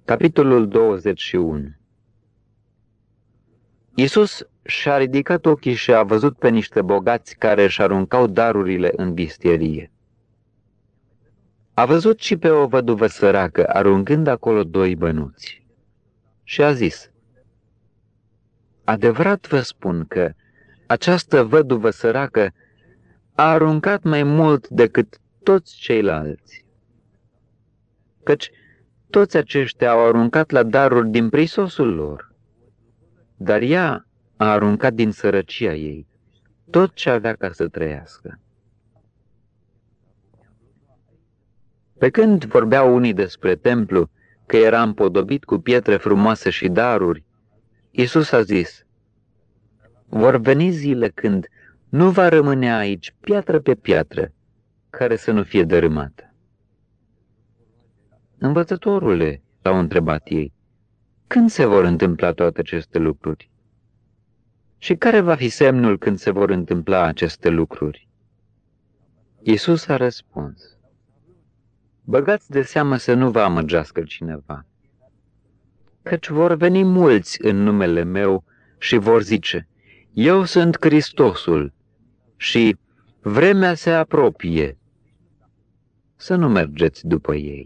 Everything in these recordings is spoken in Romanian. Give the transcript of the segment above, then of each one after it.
Capitolul 21. Iisus și-a ridicat ochii și a văzut pe niște bogați care își aruncau darurile în vistierie. A văzut și pe o văduvă săracă aruncând acolo 2 bănuți și a zis: adevărat vă spun că această văduvă săracă a aruncat mai mult decât toți ceilalți, căci toți aceștia au aruncat la daruri din prisosul lor, dar ea a aruncat din sărăcia ei tot ce avea ca să trăiască. Pe când vorbeau unii despre templu, că era împodobit cu pietre frumoase și daruri, Iisus a zis: vor veni zile când nu va rămâne aici piatră pe piatră care să nu fie dărâmată. Învățătorule, l-au întrebat ei, când se vor întâmpla toate aceste lucruri? Și care va fi semnul când se vor întâmpla aceste lucruri? Iisus a răspuns: băgați de seamă să nu vă amăgească cineva, căci vor veni mulți în numele meu și vor zice: eu sunt Hristosul și vremea se apropie. Să nu mergeți după ei.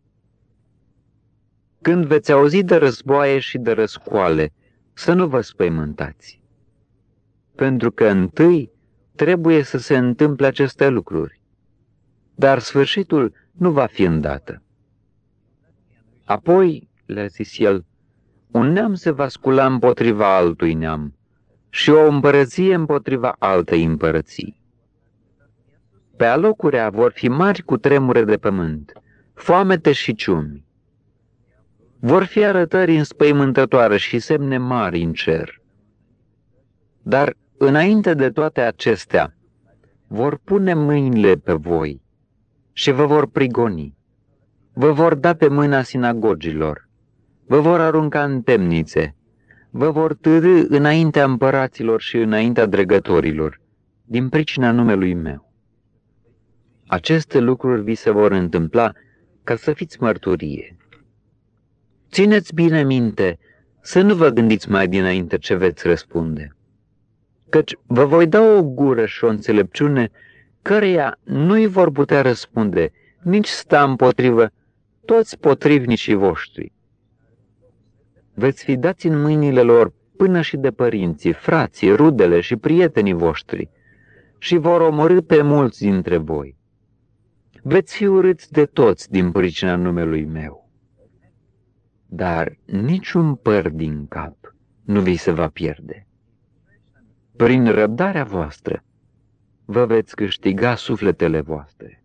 Când veți auzi de războaie și de răscoale, să nu vă spăimântați, pentru că întâi trebuie să se întâmple aceste lucruri, dar sfârșitul nu va fi îndată. Apoi, le-a zis el, un neam se va scula împotriva altui neam și o împărăție împotriva altei împărății. Pe alocurea vor fi mari cutremure de pământ, foamete și ciumi. Vor fi arătări înspăimântătoare și semne mari în cer. Dar înainte de toate acestea, vor pune mâinile pe voi și vă vor prigoni. Vă vor da pe mâna sinagogilor, vă vor arunca în temnițe, vă vor târî înaintea împăraților și înaintea dregătorilor, din pricina numelui meu. Aceste lucruri vi se vor întâmpla ca să fiți mărturie. Țineți bine minte să nu vă gândiți mai dinainte ce veți răspunde, căci vă voi da o gură și o înțelepciune căreia nu-i vor putea răspunde, nici sta împotrivă toți potrivnicii voștri. Veți fi dați în mâinile lor până și de părinții, frații, rudele și prietenii voștri și vor omorî pe mulți dintre voi. Veți fi urâți de toți din pricina numelui meu. Dar niciun păr din cap nu vi se va pierde. Prin răbdarea voastră vă veți câștiga sufletele voastre.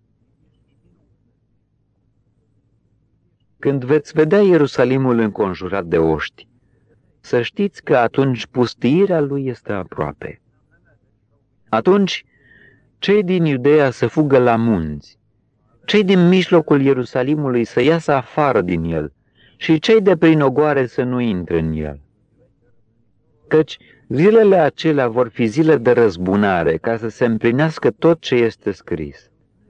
Când veți vedea Ierusalimul înconjurat de oști, să știți că atunci pustiirea lui este aproape. Atunci cei din Iudeea să fugă la munți, cei din mijlocul Ierusalimului să iasă afară din el și cei de prin ogoare să nu intre în el. Căci zilele acelea vor fi zile de răzbunare, ca să se împlinească tot ce este scris.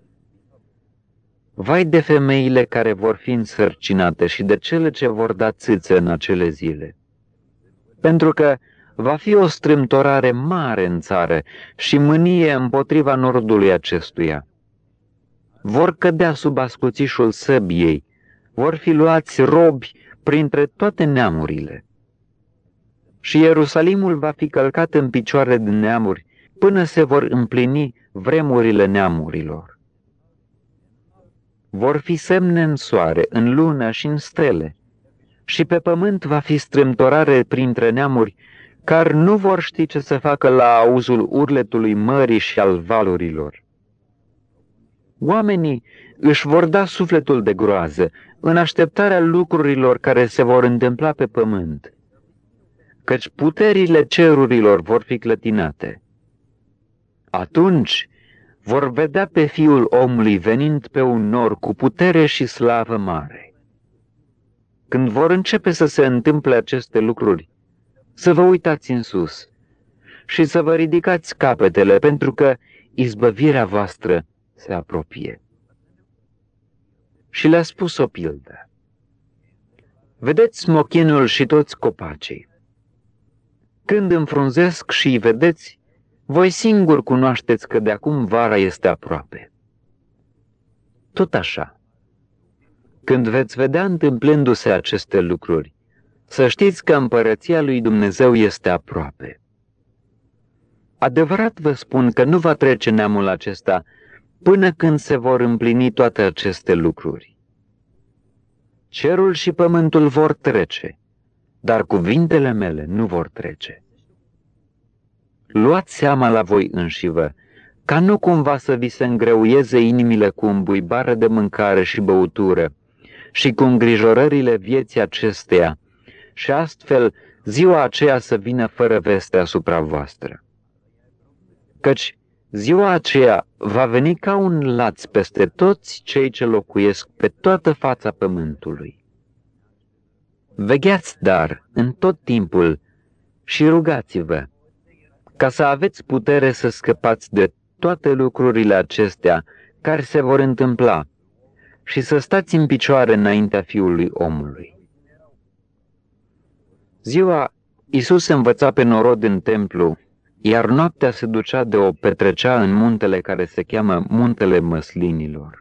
Vai de femeile care vor fi însărcinate și de cele ce vor da țâță în acele zile, pentru că va fi o strâmtorare mare în țară și mânie împotriva nordului acestuia. Vor cădea sub ascuțișul săbiei, vor fi luați robi printre toate neamurile. Și Ierusalimul va fi călcat în picioare de neamuri până se vor împlini vremurile neamurilor. Vor fi semne în soare, în lună și în stele, și pe pământ va fi strâmtorare printre neamuri, care nu vor ști ce să facă la auzul urletului mării și al valurilor. Oamenii își vor da sufletul de groază în așteptarea lucrurilor care se vor întâmpla pe pământ, căci puterile cerurilor vor fi clătinate. Atunci vor vedea pe Fiul omului venind pe un nor cu putere și slavă mare. Când vor începe să se întâmple aceste lucruri, să vă uitați în sus și să vă ridicați capetele, pentru că izbăvirea voastră se apropie. Și le-a spus o pildă. Vedeți smochinul și toți copacii. Când înfrunzesc și îi vedeți, voi singur cunoașteți că de acum vara este aproape. Tot așa, când veți vedea întâmplându-se aceste lucruri, să știți că împărăția lui Dumnezeu este aproape. Adevărat vă spun că nu va trece neamul acesta până când se vor împlini toate aceste lucruri. Cerul și pământul vor trece, dar cuvintele mele nu vor trece. Luați seama la voi înșivă, ca nu cumva să vi se îngreuieze inimile cu îmbuibare de mâncare și băutură și cu îngrijorările vieții acesteia, și astfel ziua aceea să vină fără veste asupra voastră. Căci ziua aceea va veni ca un laț peste toți cei ce locuiesc pe toată fața pământului. Vegheați, dar, în tot timpul și rugați-vă, ca să aveți putere să scăpați de toate lucrurile acestea care se vor întâmpla și să stați în picioare înaintea Fiului Omului. Ziua, Iisus învăța pe norod în templu, iar noaptea se ducea de o petrecea în muntele care se cheamă Muntele Măslinilor.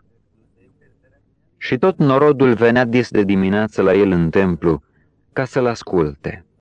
Și tot norodul venea dis de dimineață la el în templu ca să-l asculte.